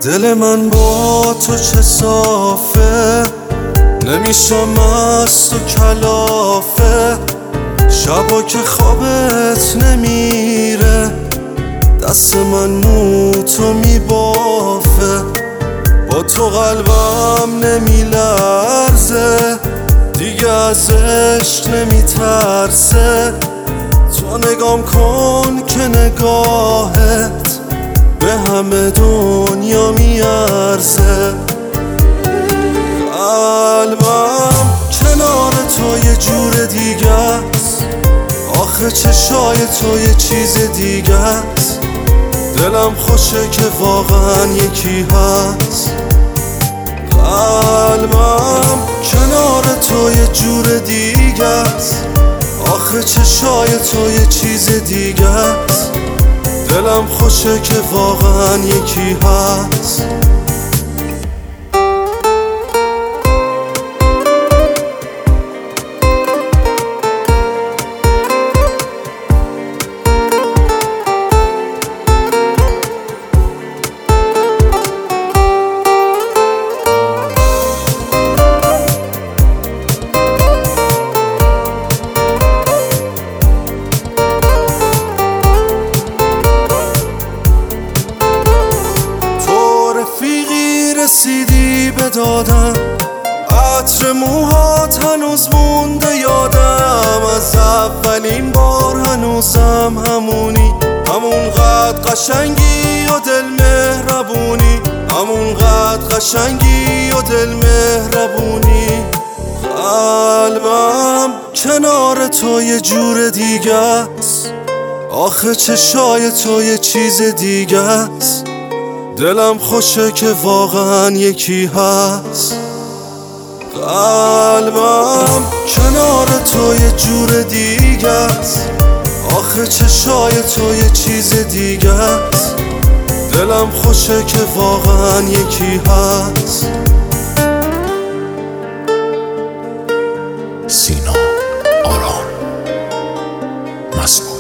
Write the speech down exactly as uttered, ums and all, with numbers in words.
دل من با تو چه صافه، نمیشم مست و کلافه. شبا که خوابت نمیره، دست من مو تو میبافه. با تو قلبم نمیلرزه، دیگه از عشق نمیترسه. تو نگام کن که نگاهت به همه دنیا میارزه. قلبم کنار تو یه جور دیگه است، آخه چشای تو یه چیز دیگه است. دلم خوشه که واقعا یکی هست. قلبم کنار تو یه جور دیگه است، آخه چشای تو یه چیز دیگه است. دلم خوشه که واقعا یکی هست. رسیدی به دادم، عطر موهات هنوز مونده یادم. از اولین بار هنوزم همونی، همونقدر قشنگی و دل مهربونی، همونقدر قشنگی و دل مهربونی. قلبم کنار تو یه جور دیگه است، آخه چشای تو یه چیز دیگه است. دلم خوشه که واقعا یکی هست. قلبم کنار تو یه جور دیگه است، آخه چشای تو یه چیز دیگه است. دلم خوشه که واقعا یکی هست. سینا آران مسئول